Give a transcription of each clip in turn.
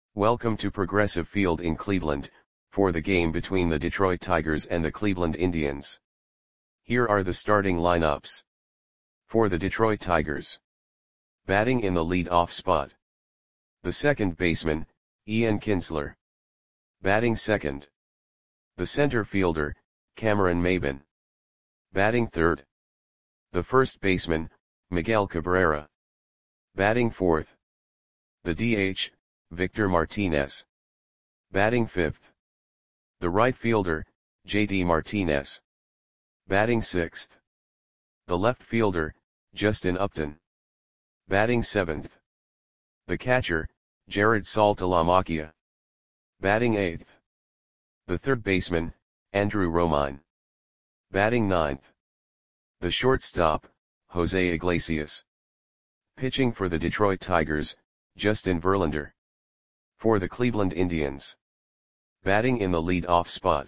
Welcome to Progressive Field in Cleveland, for the game between the Detroit Tigers and the Cleveland Indians. Here are the starting lineups. For the Detroit Tigers. Batting in the lead-off spot. The second baseman, Ian Kinsler. Batting second. The center fielder, Cameron Maybin. Batting third. The first baseman, Miguel Cabrera. Batting fourth. The DH, Victor Martinez. Batting fifth. The right fielder, JD Martinez. Batting sixth. The left fielder, Justin Upton. Batting seventh. The catcher, Jared Saltalamacchia. Batting eighth. The third baseman, Andrew Romine. Batting ninth. The shortstop, Jose Iglesias. Pitching for the Detroit Tigers, Justin Verlander. For the Cleveland Indians. Batting in the lead-off spot.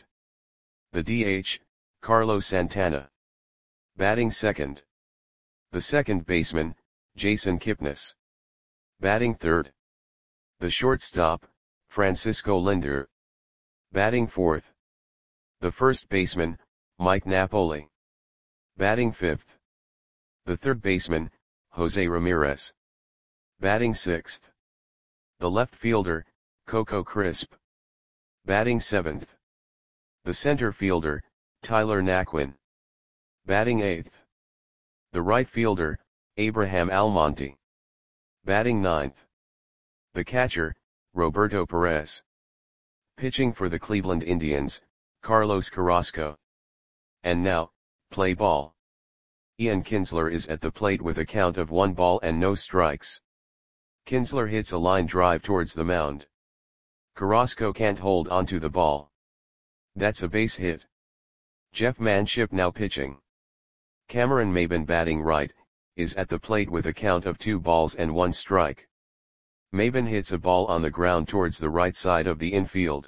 The DH, Carlos Santana. Batting second. The second baseman, Jason Kipnis. Batting third. The shortstop, Francisco Lindor. Batting fourth. The first baseman, Mike Napoli. Batting fifth. The third baseman, Jose Ramirez. Batting sixth. The left fielder, Coco Crisp. Batting seventh. The center fielder, Tyler Naquin. Batting eighth. The right fielder, Abraham Almonte. Batting ninth. The catcher, Roberto Perez. Pitching for the Cleveland Indians, Carlos Carrasco. And now, play ball. Ian Kinsler is at the plate with a count of 1 ball and no strikes. Kinsler hits a line drive towards the mound. Carrasco can't hold onto the ball. That's a base hit. Jeff Manship now pitching. Cameron Maybin batting right, is at the plate with a count of 2 balls and 1 strike. Maybin hits a ball on the ground towards the right side of the infield.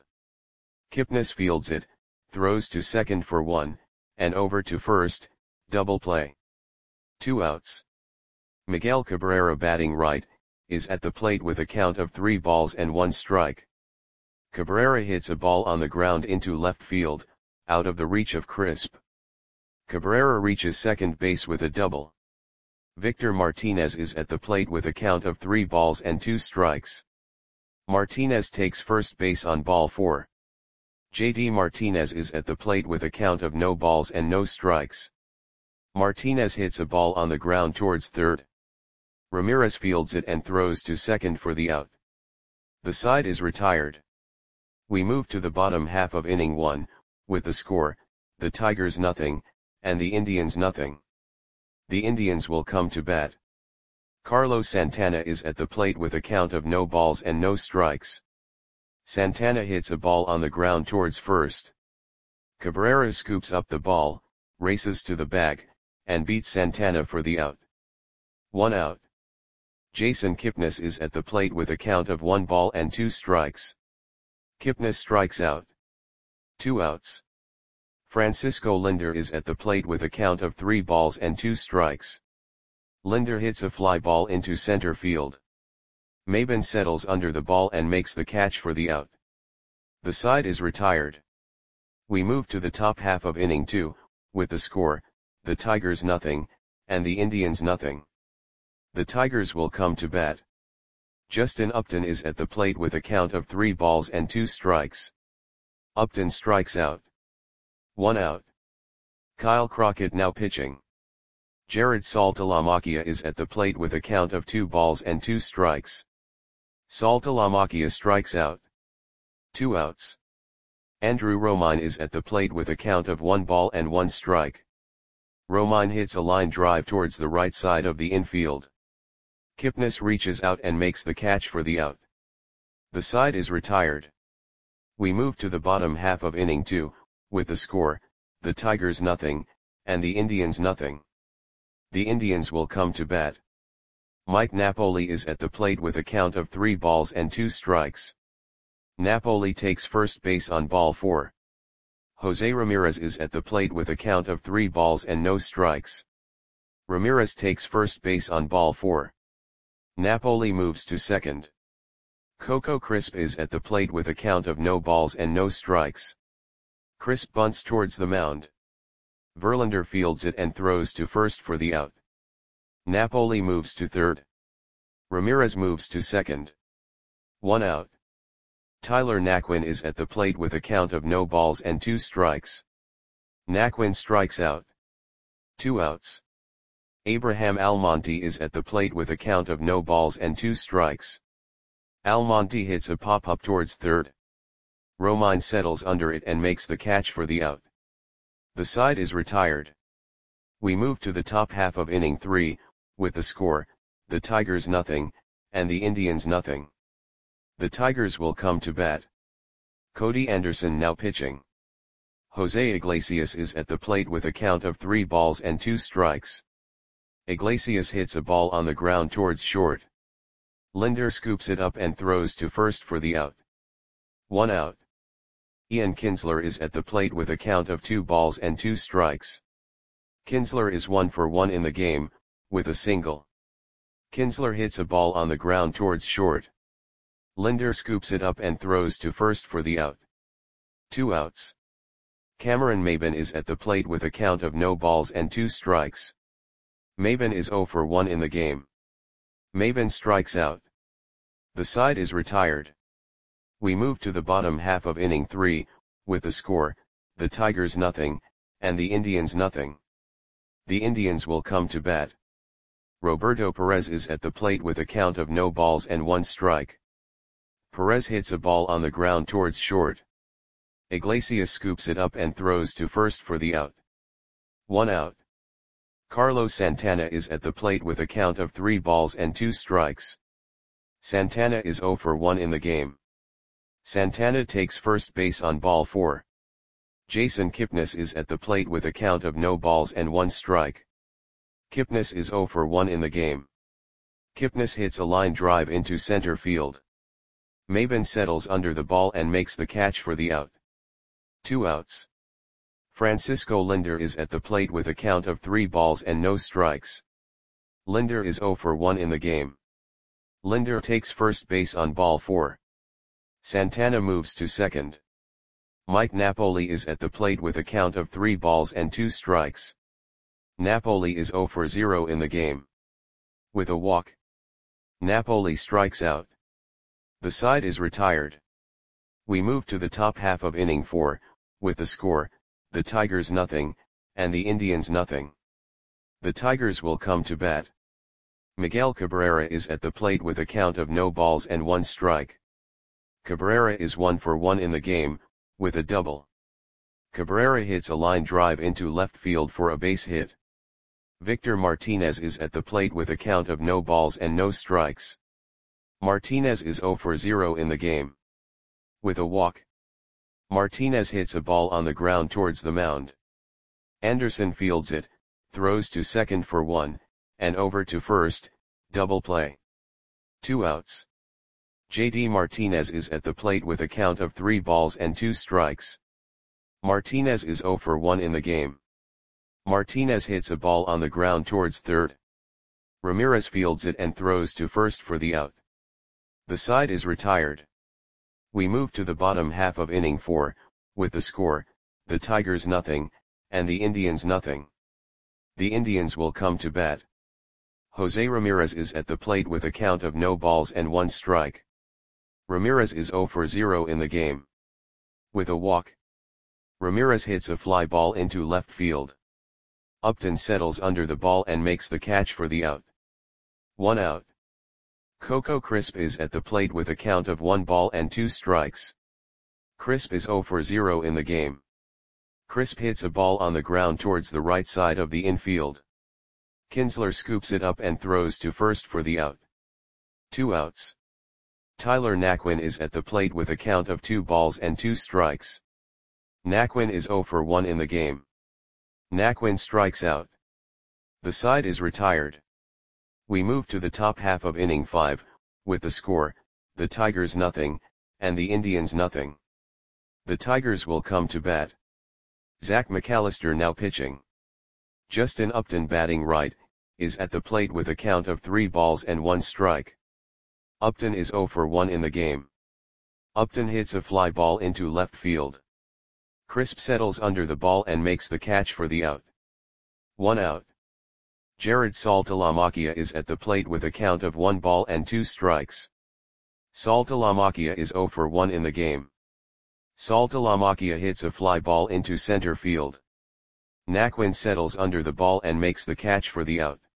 Kipnis fields it, throws to second for 1, and over to first, double play. 2 outs. Miguel Cabrera batting right, is at the plate with a count of 3 balls and 1 strike. Cabrera hits a ball on the ground into left field, out of the reach of Crisp. Cabrera reaches second base with a double. Victor Martinez is at the plate with a count of 3 balls and 2 strikes. Martinez takes first base on ball 4. JD Martinez is at the plate with a count of no balls and no strikes. Martinez hits a ball on the ground towards third. Ramirez fields it and throws to second for the out. The side is retired. We move to the bottom half of inning 1, with the score, the Tigers nothing, and the Indians nothing. The Indians will come to bat. Carlos Santana is at the plate with a count of no balls and no strikes. Santana hits a ball on the ground towards first. Cabrera scoops up the ball, races to the bag, and beats Santana for the out. 1 out. Jason Kipnis is at the plate with a count of 1 ball and 2 strikes. Kipnis strikes out. 2 outs. Francisco Lindor is at the plate with a count of 3 balls and 2 strikes. Lindor hits a fly ball into center field. Maybin settles under the ball and makes the catch for the out. The side is retired. We move to the top half of inning 2, with the score, the Tigers nothing, and the Indians nothing. The Tigers will come to bat. Justin Upton is at the plate with a count of 3 balls and 2 strikes. Upton strikes out. 1 out. Kyle Crockett now pitching. Jared Saltalamacchia is at the plate with a count of 2 balls and 2 strikes. Saltalamacchia strikes out. 2 outs. Andrew Romine is at the plate with a count of 1 ball and 1 strike. Romine hits a line drive towards the right side of the infield. Kipnis reaches out and makes the catch for the out. The side is retired. We move to the bottom half of inning 2, with the score, the Tigers nothing, and the Indians nothing. The Indians will come to bat. Mike Napoli is at the plate with a count of 3 balls and 2 strikes. Napoli takes first base on ball 4. Jose Ramirez is at the plate with a count of 3 balls and no strikes. Ramirez takes first base on ball 4. Napoli moves to second. Coco Crisp is at the plate with a count of no balls and no strikes. Crisp bunts towards the mound. Verlander fields it and throws to first for the out. Napoli moves to third. Ramirez moves to second. 1 out. Tyler Naquin is at the plate with a count of no balls and 2 strikes. Naquin strikes out. 2 outs. Abraham Almonte is at the plate with a count of no balls and 2 strikes. Almonte hits a pop-up towards third. Romine settles under it and makes the catch for the out. The side is retired. We move to the top half of inning 3, with the score, the Tigers nothing, and the Indians nothing. The Tigers will come to bat. Cody Anderson now pitching. Jose Iglesias is at the plate with a count of 3 balls and 2 strikes. Iglesias hits a ball on the ground towards short. Linder scoops it up and throws to first for the out. 1 out. Ian Kinsler is at the plate with a count of 2 balls and 2 strikes. Kinsler is 1 for 1 in the game, with a single. Kinsler hits a ball on the ground towards short. Linder scoops it up and throws to first for the out. 2 outs. Cameron Maybin is at the plate with a count of no balls and 2 strikes. Maybin is 0 for 1 in the game. Maybin strikes out. The side is retired. We move to the bottom half of inning 3, with the score, the Tigers nothing, and the Indians nothing. The Indians will come to bat. Roberto Perez is at the plate with a count of no balls and 1 strike. Perez hits a ball on the ground towards short. Iglesias scoops it up and throws to first for the out. 1 out. Carlos Santana is at the plate with a count of 3 balls and 2 strikes. Santana is 0 for 1 in the game. Santana takes first base on ball 4. Jason Kipnis is at the plate with a count of no balls and 1 strike. Kipnis is 0 for 1 in the game. Kipnis hits a line drive into center field. Maybin settles under the ball and makes the catch for the out. 2 outs. Francisco Linder is at the plate with a count of 3 balls and no strikes. Linder is 0 for 1 in the game. Linder takes first base on ball 4. Santana moves to second. Mike Napoli is at the plate with a count of 3 balls and 2 strikes. Napoli is 0 for 0 in the game. With a walk, Napoli strikes out. The side is retired. We move to the top half of inning 4, with the score, the Tigers nothing, and the Indians nothing. The Tigers will come to bat. Miguel Cabrera is at the plate with a count of no balls and 1 strike. Cabrera is 1 for 1 in the game, with a double. Cabrera hits a line drive into left field for a base hit. Victor Martinez is at the plate with a count of no balls and no strikes. Martinez is 0 for 0 in the game. With a walk, Martinez hits a ball on the ground towards the mound. Anderson fields it, throws to second for 1, and over to first, double play. 2 outs. JD Martinez is at the plate with a count of 3 balls and 2 strikes. Martinez is 0 for 1 in the game. Martinez hits a ball on the ground towards third. Ramirez fields it and throws to first for the out. The side is retired. We move to the bottom half of inning 4, with the score, the Tigers nothing, and the Indians nothing. The Indians will come to bat. Jose Ramirez is at the plate with a count of no balls and 1 strike. Ramirez is 0 for 0 in the game. With a walk, Ramirez hits a fly ball into left field. Upton settles under the ball and makes the catch for the out. 1 out. Coco Crisp is at the plate with a count of 1 ball and 2 strikes. Crisp is 0 for 0 in the game. Crisp hits a ball on the ground towards the right side of the infield. Kinsler scoops it up and throws to first for the out. 2 outs. Tyler Naquin is at the plate with a count of 2 balls and 2 strikes. Naquin is 0 for 1 in the game. Naquin strikes out. The side is retired. We move to the top half of inning 5, with the score, the Tigers nothing, and the Indians nothing. The Tigers will come to bat. Zach McAllister now pitching. Justin Upton batting right, is at the plate with a count of 3 balls and 1 strike. Upton is 0 for 1 in the game. Upton hits a fly ball into left field. Crisp settles under the ball and makes the catch for the out. 1 out. Jared Saltalamacchia is at the plate with a count of 1 ball and 2 strikes. Saltalamacchia is 0 for 1 in the game. Saltalamacchia hits a fly ball into center field. Naquin settles under the ball and makes the catch for the out.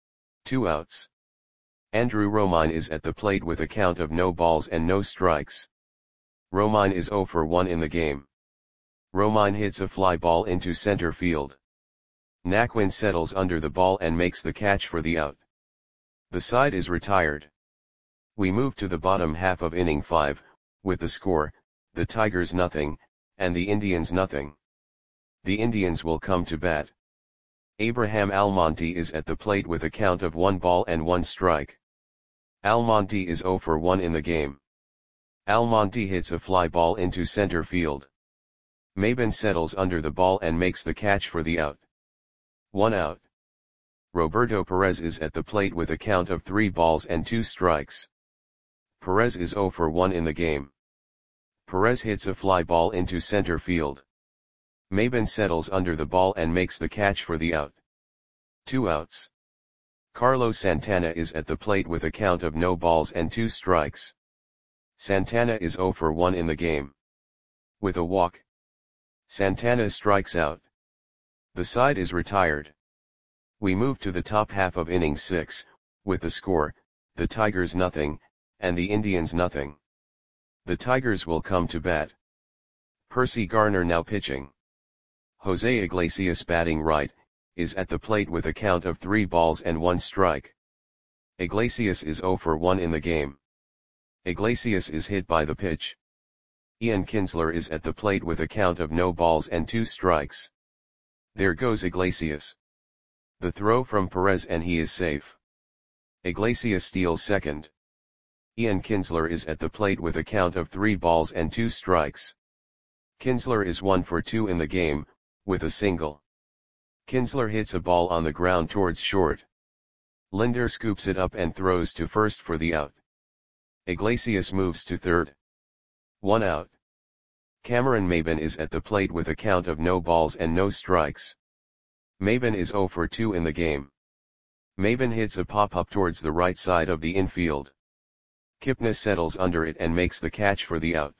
2 outs. Andrew Romine is at the plate with a count of no balls and no strikes. Romine is 0 for 1 in the game. Romine hits a fly ball into center field. Naquin settles under the ball and makes the catch for the out. The side is retired. We move to the bottom half of inning 5, with the score, the Tigers nothing, and the Indians nothing. The Indians will come to bat. Abraham Almonte is at the plate with a count of 1 ball and 1 strike. Almonte is 0 for 1 in the game. Almonte hits a fly ball into center field. Maben settles under the ball and makes the catch for the out. 1 out. Roberto Perez is at the plate with a count of 3 balls and 2 strikes. Perez is 0 for 1 in the game. Perez hits a fly ball into center field. Maben settles under the ball and makes the catch for the out. 2 outs. Carlos Santana is at the plate with a count of no balls and 2 strikes. Santana is 0 for 1 in the game. With a walk, Santana strikes out. The side is retired. We move to the top half of inning 6, with the score, the Tigers nothing, and the Indians nothing. The Tigers will come to bat. Percy Garner now pitching. Jose Iglesias batting right, is at the plate with a count of 3 balls and 1 strike. Iglesias is 0 for 1 in the game. Iglesias is hit by the pitch. Ian Kinsler is at the plate with a count of no balls and 2 strikes. There goes Iglesias. The throw from Perez and he is safe. Iglesias steals second. Ian Kinsler is at the plate with a count of 3 balls and 2 strikes. Kinsler is 1 for 2 in the game, with a single. Kinsler hits a ball on the ground towards short. Linder scoops it up and throws to first for the out. Iglesias moves to third. 1 out. Cameron Maben is at the plate with a count of no balls and no strikes. Maben is 0 for 2 in the game. Maben hits a pop-up towards the right side of the infield. Kipnis settles under it and makes the catch for the out.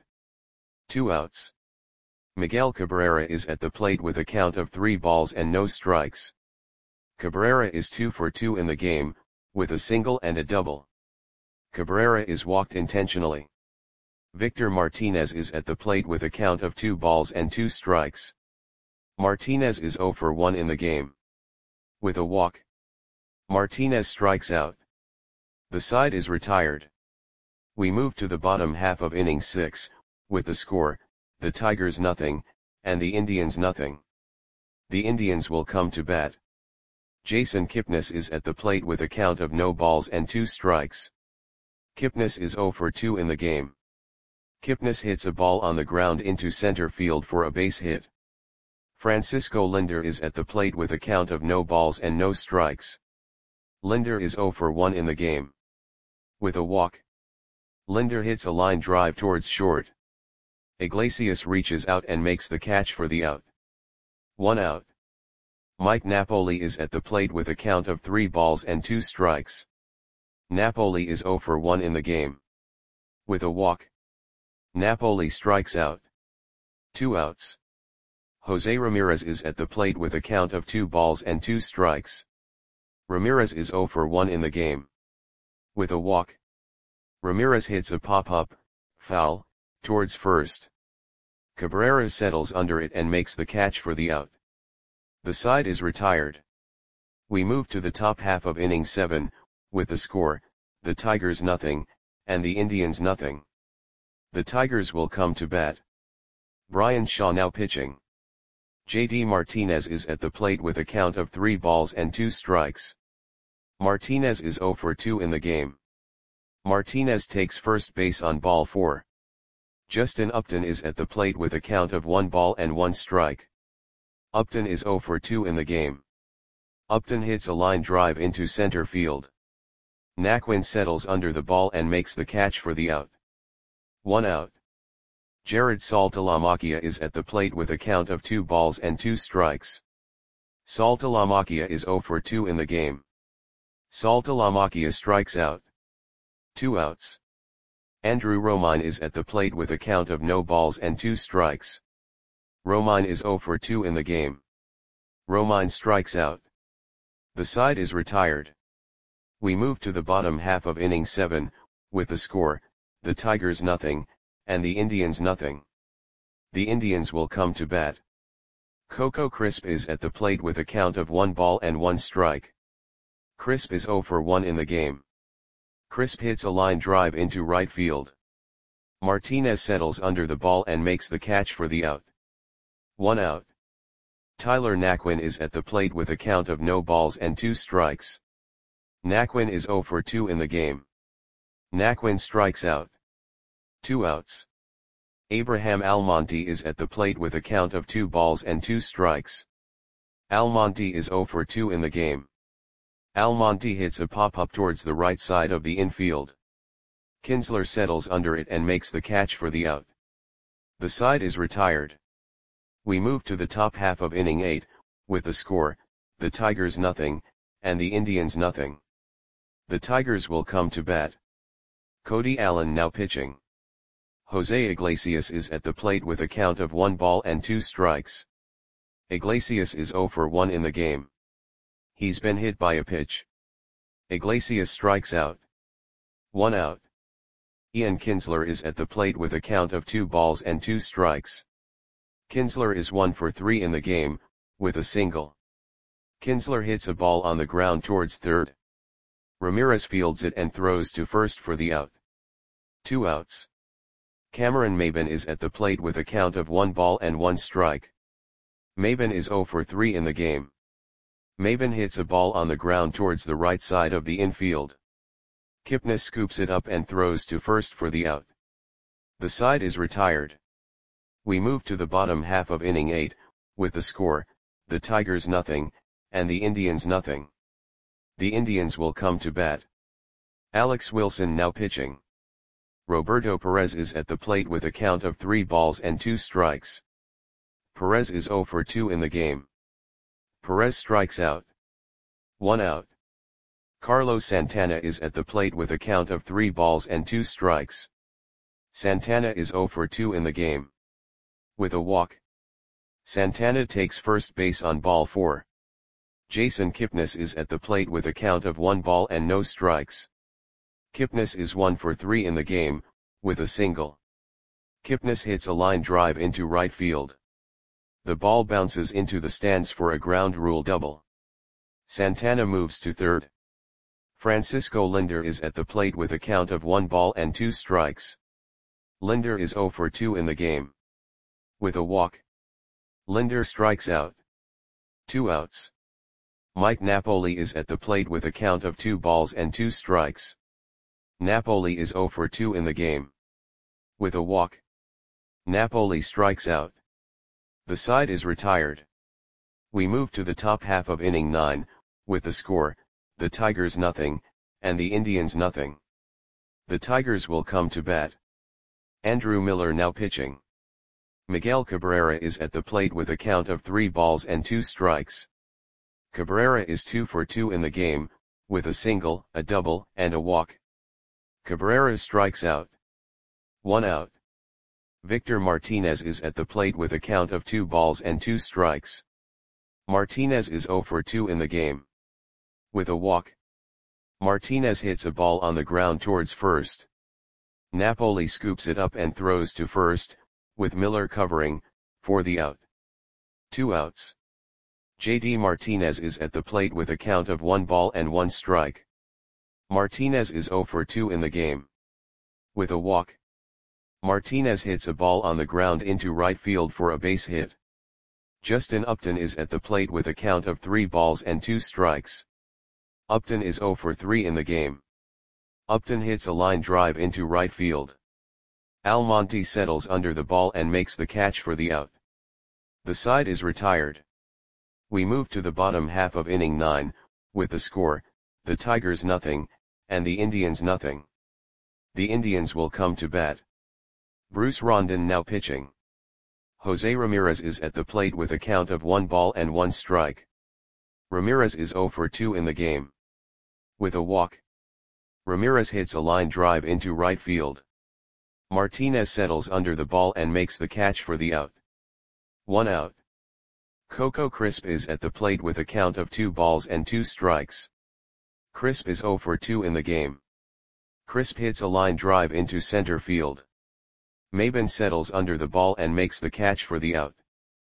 2 outs. Miguel Cabrera is at the plate with a count of 3 balls and no strikes. Cabrera is 2 for 2 in the game, with a single and a double. Cabrera is walked intentionally. Victor Martinez is at the plate with a count of 2 balls and 2 strikes. Martinez is 0 for 1 in the game. With a walk, Martinez strikes out. The side is retired. We move to the bottom half of inning 6, with the score, the Tigers nothing, and the Indians nothing. The Indians will come to bat. Jason Kipnis is at the plate with a count of no balls and 2 strikes. Kipnis is 0 for 2 in the game. Kipnis hits a ball on the ground into center field for a base hit. Francisco Linder is at the plate with a count of no balls and no strikes. Linder is 0 for 1 in the game. With a walk, Linder hits a line drive towards short. Iglesias reaches out and makes the catch for the out. 1 out. Mike Napoli is at the plate with a count of 3 balls and 2 strikes. Napoli is 0 for 1 in the game. With a walk, Napoli strikes out. 2 outs. Jose Ramirez is at the plate with a count of 2 balls and 2 strikes. Ramirez is 0 for 1 in the game. With a walk, Ramirez hits a pop-up, foul, towards first. Cabrera settles under it and makes the catch for the out. The side is retired. We move to the top half of inning 7, with the score, the Tigers nothing, and the Indians nothing. The Tigers will come to bat. Brian Shaw now pitching. JD Martinez is at the plate with a count of 3 balls and 2 strikes. Martinez is 0 for 2 in the game. Martinez takes first base on ball 4. Justin Upton is at the plate with a count of 1 ball and 1 strike. Upton is 0 for 2 in the game. Upton hits a line drive into center field. Naquin settles under the ball and makes the catch for the out. 1 out. Jared Saltalamacchia is at the plate with a count of 2 balls and 2 strikes. Saltalamacchia is 0 for 2 in the game. Saltalamacchia strikes out. 2 outs. Andrew Romine is at the plate with a count of no balls and 2 strikes. Romine is 0 for 2 in the game. Romine strikes out. The side is retired. We move to the bottom half of inning 7, with the score, the Tigers nothing, and the Indians nothing. The Indians will come to bat. Coco Crisp is at the plate with a count of 1 ball and 1 strike. Crisp is 0 for 1 in the game. Crisp hits a line drive into right field. Martinez settles under the ball and makes the catch for the out. 1 out. Tyler Naquin is at the plate with a count of no balls and 2 strikes. Naquin is 0 for 2 in the game. Naquin strikes out. 2 outs. Abraham Almonte is at the plate with a count of 2 balls and 2 strikes. Almonte is 0 for 2 in the game. Almonte hits a pop-up towards the right side of the infield. Kinsler settles under it and makes the catch for the out. The side is retired. We move to the top half of inning 8, with the score, the Tigers nothing, and the Indians nothing. The Tigers will come to bat. Cody Allen now pitching. Jose Iglesias is at the plate with a count of 1 ball and 2 strikes. Iglesias is 0 for 1 in the game. He's been hit by a pitch. Iglesias strikes out. 1 out. Ian Kinsler is at the plate with a count of 2 balls and 2 strikes. Kinsler is 1 for 3 in the game, with a single. Kinsler hits a ball on the ground towards third. Ramirez fields it and throws to first for the out. 2 outs. Cameron Maybin is at the plate with a count of 1 ball and 1 strike. Maybin is 0 for 3 in the game. Maybin hits a ball on the ground towards the right side of the infield. Kipnis scoops it up and throws to first for the out. The side is retired. We move to the bottom half of inning 8, with the score, the Tigers nothing, and the Indians nothing. The Indians will come to bat. Alex Wilson now pitching. Roberto Perez is at the plate with a count of 3 balls and 2 strikes. Perez is 0 for 2 in the game. Perez strikes out. 1 out. Carlos Santana is at the plate with a count of 3 balls and 2 strikes. Santana is 0 for 2 in the game. With a walk. Santana takes first base on ball 4. Jason Kipnis is at the plate with a count of 1 ball and no strikes. Kipnis is 1 for 3 in the game, with a single. Kipnis hits a line drive into right field. The ball bounces into the stands for a ground rule double. Santana moves to third. Francisco Linder is at the plate with a count of 1 ball and 2 strikes. Linder is 0 for 2 in the game. With a walk. Linder strikes out. 2 outs. Mike Napoli is at the plate with a count of 2 balls and 2 strikes. Napoli is 0 for 2 in the game. With a walk. Napoli strikes out. The side is retired. We move to the top half of inning 9, with the score, the Tigers nothing, and the Indians nothing. The Tigers will come to bat. Andrew Miller now pitching. Miguel Cabrera is at the plate with a count of 3 balls and 2 strikes. Cabrera is 2 for 2 in the game, with a single, a double, and a walk. Cabrera strikes out. 1 out. Victor Martinez is at the plate with a count of 2 balls and 2 strikes. Martinez is 0 for 2 in the game. With a walk. Martinez hits a ball on the ground towards first. Napoli scoops it up and throws to first, with Miller covering, for the out. 2 outs. JD Martinez is at the plate with a count of 1 ball and 1 strike. Martinez is 0 for 2 in the game. With a walk. Martinez hits a ball on the ground into right field for a base hit. Justin Upton is at the plate with a count of 3 balls and 2 strikes. Upton is 0 for 3 in the game. Upton hits a line drive into right field. Almonte settles under the ball and makes the catch for the out. The side is retired. We move to the bottom half of inning 9, with the score, the Tigers nothing, and the Indians nothing. The Indians will come to bat. Bruce Rondon now pitching. Jose Ramirez is at the plate with a count of 1 ball and 1 strike. Ramirez is 0 for 2 in the game. With a walk. Ramirez hits a line drive into right field. Martinez settles under the ball and makes the catch for the out. 1 out. Coco Crisp is at the plate with a count of 2 balls and 2 strikes. Crisp is 0 for 2 in the game. Crisp hits a line drive into center field. Maben settles under the ball and makes the catch for the out.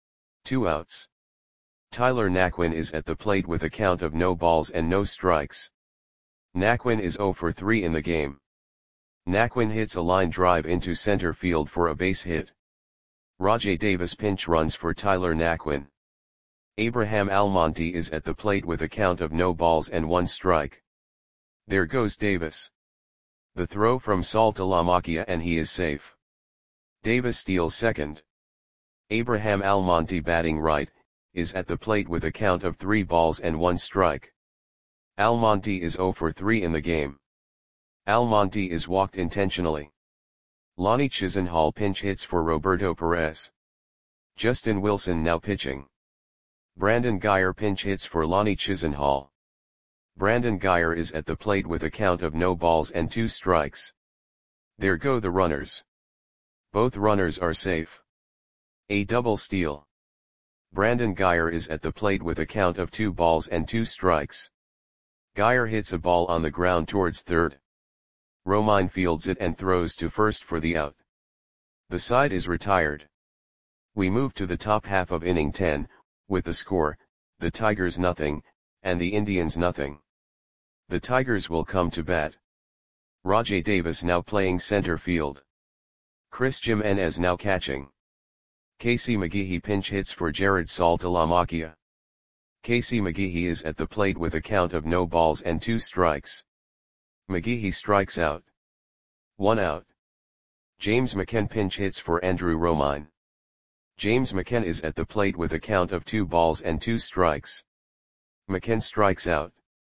2 outs. Tyler Naquin is at the plate with a count of no balls and no strikes. Naquin is 0 for 3 in the game. Naquin hits a line drive into center field for a base hit. Rajai Davis pinch runs for Tyler Naquin. Abraham Almonte is at the plate with a count of no balls and 1 strike. There goes Davis. The throw from Saltalamacchia and he is safe. Davis steals second. Abraham Almonte batting right, is at the plate with a count of 3 balls and 1 strike. Almonte is 0 for 3 in the game. Almonte is walked intentionally. Lonnie Chisenhall pinch hits for Roberto Perez. Justin Wilson now pitching. Brandon Guyer pinch hits for Lonnie Chisenhall. Brandon Guyer is at the plate with a count of no balls and 2 strikes. There go the runners. Both runners are safe. A double steal. Brandon Guyer is at the plate with a count of 2 balls and 2 strikes. Guyer hits a ball on the ground towards third. Romine fields it and throws to first for the out. The side is retired. We move to the top half of inning 10, with the score, the Tigers nothing, and the Indians nothing. The Tigers will come to bat. Rajai Davis now playing center field. Chris Jimenez now catching. Casey McGehee pinch hits for Jared Saltalamacchia. Casey McGehee is at the plate with a count of no balls and 2 strikes. McGehee strikes out. 1 out. James McCann pinch hits for Andrew Romine. James McCann is at the plate with a count of 2 balls and 2 strikes. McCann strikes out.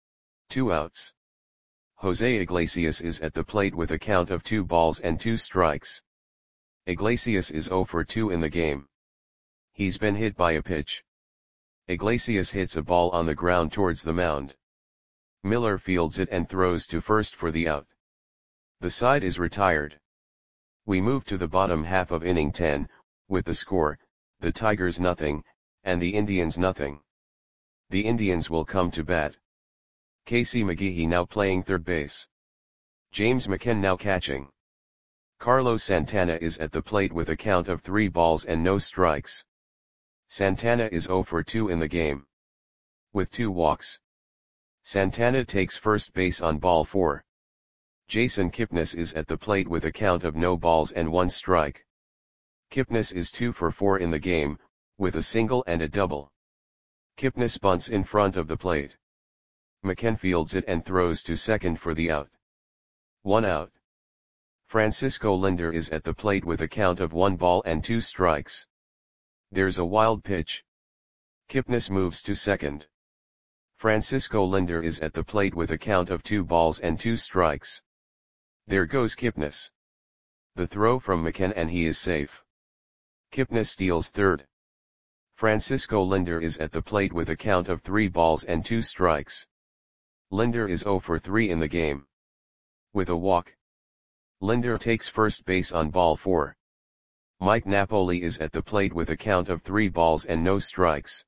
2 outs. Jose Iglesias is at the plate with a count of 2 balls and 2 strikes. Iglesias is 0 for 2 in the game. He's been hit by a pitch. Iglesias hits a ball on the ground towards the mound. Miller fields it and throws to first for the out. The side is retired. We move to the bottom half of inning 10, with the score, the Tigers nothing, and the Indians nothing. The Indians will come to bat. Casey McGehee now playing third base. James McCann now catching. Carlos Santana is at the plate with a count of 3 balls and no strikes. Santana is 0 for 2 in the game. With 2 walks. Santana takes first base on ball 4. Jason Kipnis is at the plate with a count of no balls and 1 strike. Kipnis is 2 for 4 in the game, with a single and a double. Kipnis bunts in front of the plate. McCann fields it and throws to second for the out. 1 out. Francisco Lindor is at the plate with a count of 1 ball and 2 strikes. There's a wild pitch. Kipnis moves to second. Francisco Lindor is at the plate with a count of 2 balls and 2 strikes. There goes Kipnis. The throw from McCann and he is safe. Kipnis steals third. Francisco Lindor is at the plate with a count of 3 balls and 2 strikes. Lindor is 0 for 3 in the game. With a walk. Lindor takes first base on ball 4. Mike Napoli is at the plate with a count of 3 balls and no strikes.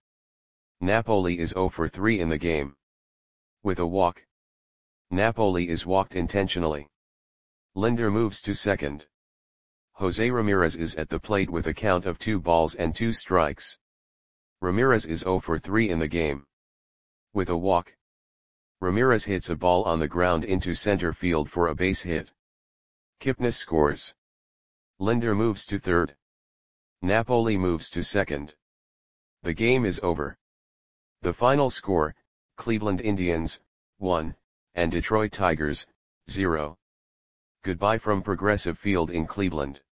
Napoli is 0 for 3 in the game. With a walk. Napoli is walked intentionally. Lindor moves to second. Jose Ramirez is at the plate with a count of 2 balls and 2 strikes. Ramirez is 0 for 3 in the game. With a walk. Ramirez hits a ball on the ground into center field for a base hit. Kipnis scores. Lindor moves to third. Napoli moves to second. The game is over. The final score, Cleveland Indians, 1, and Detroit Tigers, 0. Goodbye from Progressive Field in Cleveland.